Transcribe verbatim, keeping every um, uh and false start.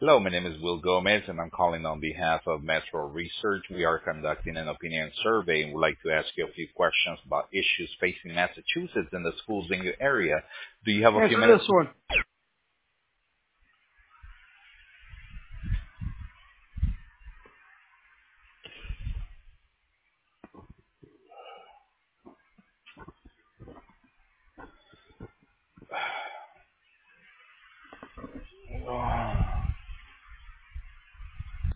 Hello, my name is Will Gomez, and I'm calling on behalf of Metro Research. We are conducting an opinion survey and would like to ask you a few questions about issues facing Massachusetts and the schools in your area. Do you have a few Answer minutes? this one.